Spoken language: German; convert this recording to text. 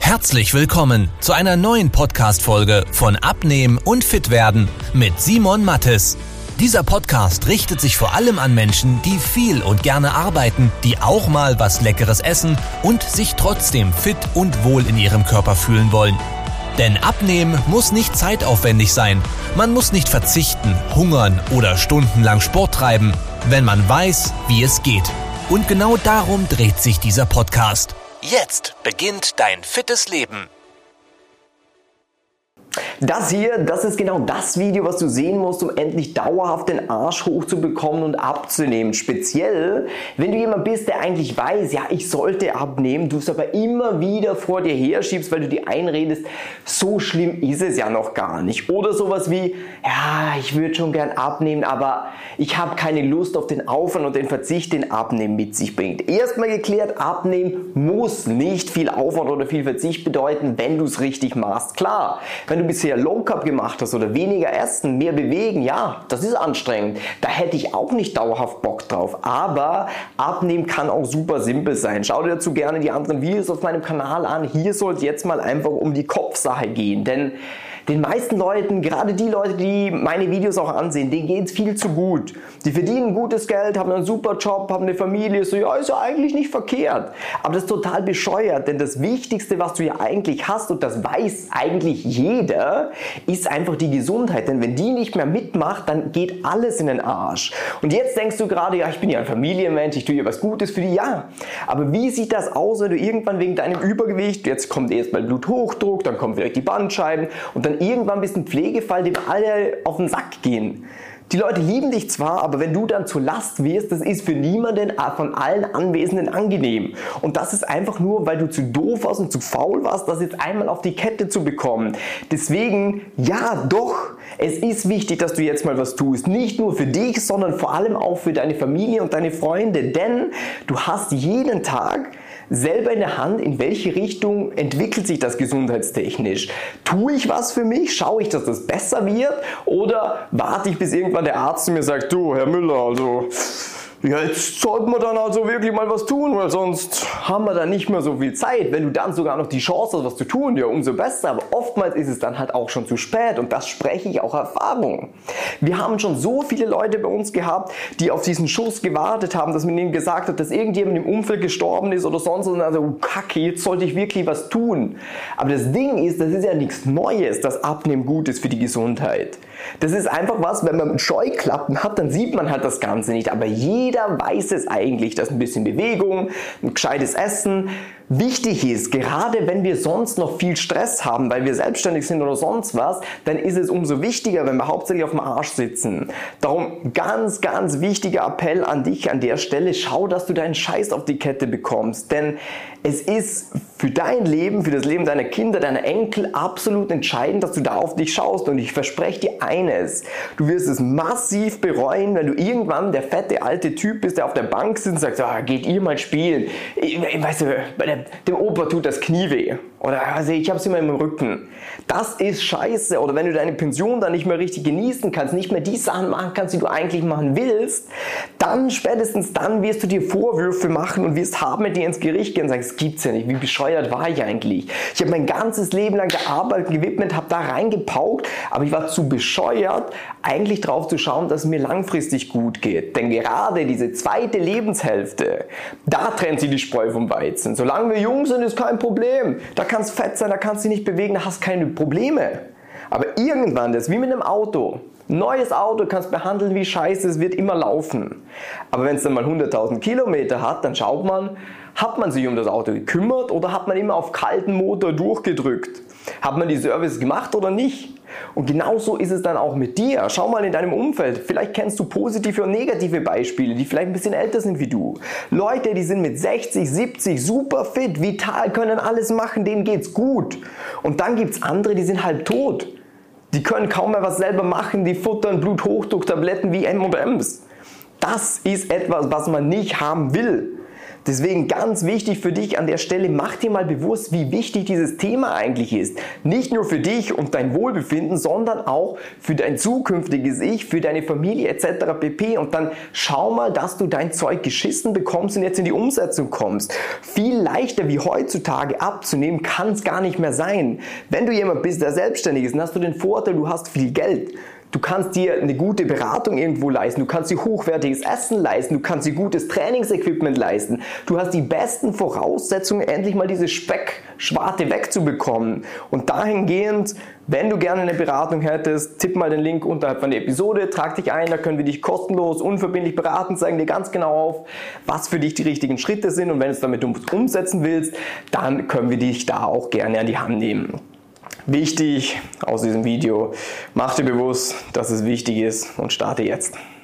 Herzlich willkommen zu einer neuen Podcast-Folge von Abnehmen und Fitwerden mit Simon Mattes. Dieser Podcast richtet sich vor allem an Menschen, die viel und gerne arbeiten, die auch mal was Leckeres essen und sich trotzdem fit und wohl in ihrem Körper fühlen wollen. Denn Abnehmen muss nicht zeitaufwendig sein. Man muss nicht verzichten, hungern oder stundenlang Sport treiben, wenn man weiß, wie es geht. Und genau darum dreht sich dieser Podcast. Jetzt beginnt dein fittes Leben. Das hier, das ist genau das Video, was du sehen musst, um endlich dauerhaft den Arsch hochzubekommen und abzunehmen. Speziell, wenn du jemand bist, der eigentlich weiß, ja, ich sollte abnehmen, du es aber immer wieder vor dir herschiebst, weil du dir einredest, so schlimm ist es ja noch gar nicht. Oder sowas wie, ja, ich würde schon gern abnehmen, aber ich habe keine Lust auf den Aufwand und den Verzicht, den Abnehmen mit sich bringt. Erstmal geklärt, Abnehmen muss nicht viel Aufwand oder viel Verzicht bedeuten, wenn du es richtig machst. Klar, wenn du bisher Low Carb gemacht hast oder weniger essen, mehr bewegen, ja, das ist anstrengend. Da hätte ich auch nicht dauerhaft Bock drauf. Aber Abnehmen kann auch super simpel sein. Schau dir dazu gerne die anderen Videos auf meinem Kanal an. Hier soll es jetzt mal einfach um die Kopfsache gehen. Denn den meisten Leuten, gerade die Leute, die meine Videos auch ansehen, denen geht es viel zu gut. Die verdienen gutes Geld, haben einen super Job, haben eine Familie, so ja, ist ja eigentlich nicht verkehrt. Aber das ist total bescheuert, denn das Wichtigste, was du ja eigentlich hast, und das weiß eigentlich jeder, ist einfach die Gesundheit. Denn wenn die nicht mehr mitmacht, dann geht alles in den Arsch. Und jetzt denkst du gerade, ja, ich bin ja ein Familienmensch, ich tue ja was Gutes für die, ja. Aber wie sieht das aus, wenn du irgendwann wegen deinem Übergewicht, jetzt kommt erst mal Bluthochdruck, dann kommen vielleicht die Bandscheiben und dann irgendwann bist du ein Pflegefall, dem alle auf den Sack gehen. Die Leute lieben dich zwar, aber wenn du dann zur Last wirst, das ist für niemanden von allen Anwesenden angenehm. Und das ist einfach nur, weil du zu doof warst und zu faul warst, das jetzt einmal auf die Kette zu bekommen. Deswegen, ja doch, es ist wichtig, dass du jetzt mal was tust. Nicht nur für dich, sondern vor allem auch für deine Familie und deine Freunde. Denn du hast jeden Tag selber in der Hand, in welche Richtung entwickelt sich das gesundheitstechnisch. Tue ich was für mich? Schaue ich, dass das besser wird? Oder warte ich, bis irgendwann der Arzt zu mir sagt, du, Herr Müller, also jetzt sollten wir dann also wirklich mal was tun, weil sonst haben wir dann nicht mehr so viel Zeit. Wenn du dann sogar noch die Chance hast, was zu tun, ja, umso besser. Aber oftmals ist es dann halt auch schon zu spät und das spreche ich auch Erfahrung. Wir haben schon so viele Leute bei uns gehabt, die auf diesen Schuss gewartet haben, dass man ihnen gesagt hat, dass irgendjemand im Umfeld gestorben ist oder sonst was. Und also, Kacke, jetzt sollte ich wirklich was tun. Aber das Ding ist, das ist ja nichts Neues, dass Abnehmen gut ist für die Gesundheit. Das ist einfach was, wenn man Scheuklappen hat, dann sieht man halt das Ganze nicht. Aber jeder weiß es eigentlich, dass ein bisschen Bewegung, ein gescheites Essen wichtig ist. Gerade wenn wir sonst noch viel Stress haben, weil wir selbstständig sind oder sonst was, dann ist es umso wichtiger, wenn wir hauptsächlich auf dem Arsch sitzen. Darum ganz, ganz wichtiger Appell an dich an der Stelle, schau, dass du deinen Scheiß auf die Kette bekommst. Denn es ist für dein Leben, für das Leben deiner Kinder, deiner Enkel absolut entscheidend, dass du da auf dich schaust. Und ich verspreche dir eines, du wirst es massiv bereuen, wenn du irgendwann der fette alte Typ bist, der auf der Bank sitzt und sagt, ah, geht ihr mal spielen. Weißt du, dem Opa tut das Knie weh. Oder also ich habe es immer im Rücken. Das ist scheiße. Oder wenn du deine Pension dann nicht mehr richtig genießen kannst, nicht mehr die Sachen machen kannst, die du eigentlich machen willst, dann spätestens dann wirst du dir Vorwürfe machen und wirst hart mit dir ins Gericht gehen und sagen, das gibt's ja nicht. Wie bescheuert war ich eigentlich? Ich habe mein ganzes Leben lang der Arbeit gewidmet, habe da reingepaukt, aber ich war zu bescheuert, eigentlich drauf zu schauen, dass es mir langfristig gut geht. Denn gerade diese zweite Lebenshälfte, da trennt sich die Spreu vom Weizen. Solange wir jung sind, ist kein Problem. Da kannst fett sein, da kannst du dich nicht bewegen, da hast keine Probleme. Aber irgendwann, das ist wie mit einem Auto. Neues Auto kannst behandeln wie Scheiße, es wird immer laufen. Aber wenn es dann mal 100.000 Kilometer hat, dann schaut man, hat man sich um das Auto gekümmert oder hat man immer auf kalten Motor durchgedrückt? Hat man die Service gemacht oder nicht? Und genauso ist es dann auch mit dir. Schau mal in deinem Umfeld. Vielleicht kennst du positive und negative Beispiele, die vielleicht ein bisschen älter sind wie du. Leute, die sind mit 60, 70 super fit, vital, können alles machen, denen geht's gut. Und dann gibt's andere, die sind halb tot. Die können kaum mehr was selber machen, die futtern Bluthochdrucktabletten wie M&M's. Das ist etwas, was man nicht haben will. Deswegen ganz wichtig für dich an der Stelle, mach dir mal bewusst, wie wichtig dieses Thema eigentlich ist. Nicht nur für dich und dein Wohlbefinden, sondern auch für dein zukünftiges Ich, für deine Familie etc. pp. Und dann schau mal, dass du dein Zeug geschissen bekommst und jetzt in die Umsetzung kommst. Viel leichter wie heutzutage abzunehmen kann es gar nicht mehr sein. Wenn du jemand bist, der selbstständig ist, dann hast du den Vorteil, du hast viel Geld. Du kannst dir eine gute Beratung irgendwo leisten, du kannst dir hochwertiges Essen leisten, du kannst dir gutes Trainingsequipment leisten. Du hast die besten Voraussetzungen, endlich mal diese Speckschwarte wegzubekommen. Und dahingehend, wenn du gerne eine Beratung hättest, tipp mal den Link unterhalb von der Episode, trag dich ein, da können wir dich kostenlos, unverbindlich beraten, zeigen dir ganz genau auf, was für dich die richtigen Schritte sind. Und wenn du es damit umsetzen willst, dann können wir dich da auch gerne an die Hand nehmen. Wichtig aus diesem Video, mach dir bewusst, dass es wichtig ist und starte jetzt.